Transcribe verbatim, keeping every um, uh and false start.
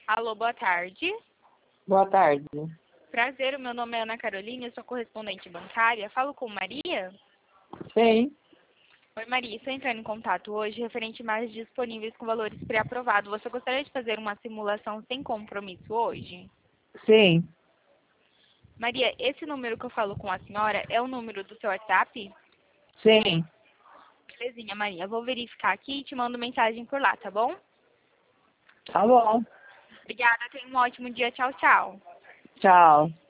Alô, boa tarde. Boa tarde. Prazer, o meu nome é Ana Carolina, eu sou correspondente bancária. Falo com Maria? Sim, Oi, Maria, estou entrando em contato hoje referente a mais disponíveis com valores pré-aprovados. Você gostaria de fazer uma simulação sem compromisso hoje? sim, Maria, esse número que eu falo com a senhora é o número do seu WhatsApp? sim. Belezinha, Maria. Vou verificar aqui e te mando mensagem por lá, tá bom? Tá bom. Obrigada, tenha um ótimo dia. Tchau, tchau. Tchau.